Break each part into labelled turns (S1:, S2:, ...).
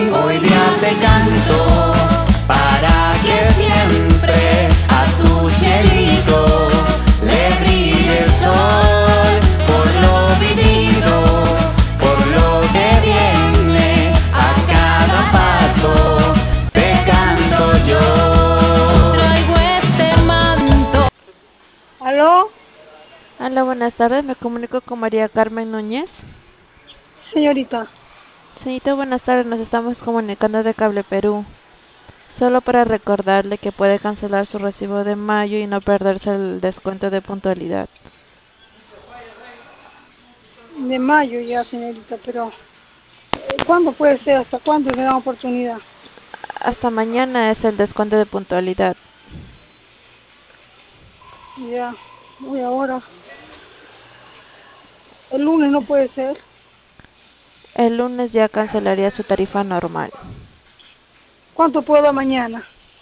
S1: Hoy día te canto para que siempre a tu cielito le brille el sol. Por lo vivido, por lo que viene, a cada paso te canto yo.
S2: Traigo este manto.
S3: ¿Aló?
S4: Hola, buenas tardes. Me comunico con María Carmen Núñez.
S3: Señorita,
S4: Señorita, buenas tardes. Nos estamos comunicando de Cable Perú. Solo para recordarle que puede cancelar su recibo de mayo y no perderse el descuento de puntualidad.
S3: de mayo ya, señorita, pero ¿cuándo puede ser? ¿Hasta cuándo le dan oportunidad?
S4: Hasta mañana es el descuento de puntualidad.
S3: Ya, voy ahora. El lunes no puede ser.
S4: El lunes ya cancelaría su tarifa normal.
S3: ¿Cuánto puedo dar mañana?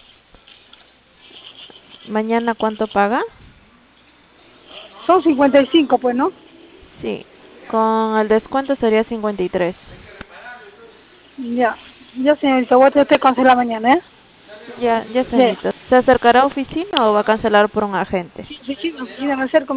S4: ¿Mañana cuánto paga?
S3: Son 55, pues, ¿no?
S4: Sí, con el descuento sería 53.
S3: Ya, ya, señorita, voy a tratar de cancelar mañana, ¿eh?
S4: Ya,
S3: Ya,
S4: señorita. ¿Se acercará a oficina o va a cancelar por un agente?
S3: sí, oficina, me acerco.